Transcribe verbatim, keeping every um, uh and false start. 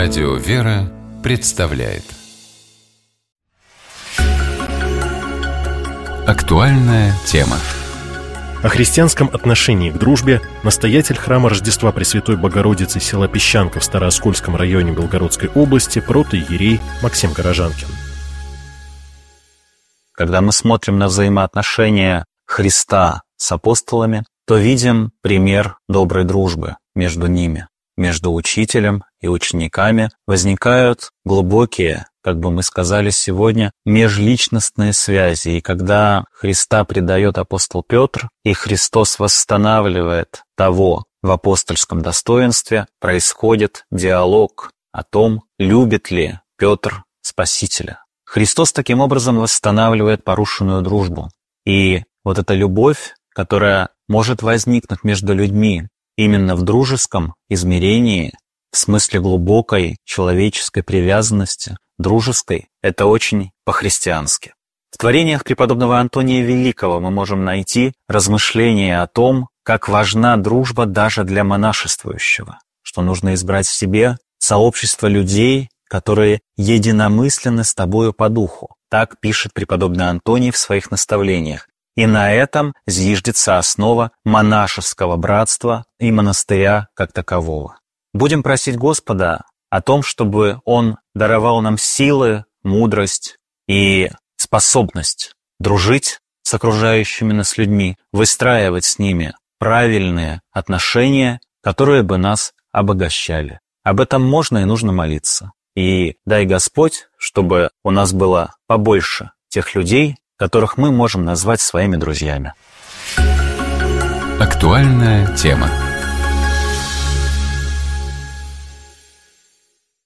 Радио «Вера» представляет Актуальная тема. О христианском отношении к дружбе настоятель храма Рождества Пресвятой Богородицы села Песчанка в Старооскольском районе Белгородской области протоиерей Максим Горожанкин. Когда мы смотрим на взаимоотношения Христа с апостолами, то видим пример доброй дружбы между ними. Между учителем и учениками возникают глубокие, как бы мы сказали сегодня, межличностные связи. И когда Христа предает апостол Петр, и Христос восстанавливает того в апостольском достоинстве, происходит диалог о том, любит ли Петр Спасителя. Христос таким образом восстанавливает порушенную дружбу. И вот эта любовь, которая может возникнуть между людьми, именно в дружеском измерении, в смысле глубокой человеческой привязанности, дружеской, это очень по-христиански. В творениях преподобного Антония Великого мы можем найти размышления о том, как важна дружба даже для монашествующего, что нужно избрать в себе сообщество людей, которые единомысленны с тобою по духу. Так пишет преподобный Антоний в своих наставлениях. И на этом зиждется основа монашеского братства и монастыря как такового. Будем просить Господа о том, чтобы Он даровал нам силы, мудрость и способность дружить с окружающими нас людьми, выстраивать с ними правильные отношения, которые бы нас обогащали. Об этом можно и нужно молиться. И дай Господь, чтобы у нас было побольше тех людей, которых мы можем назвать своими друзьями. Актуальная тема.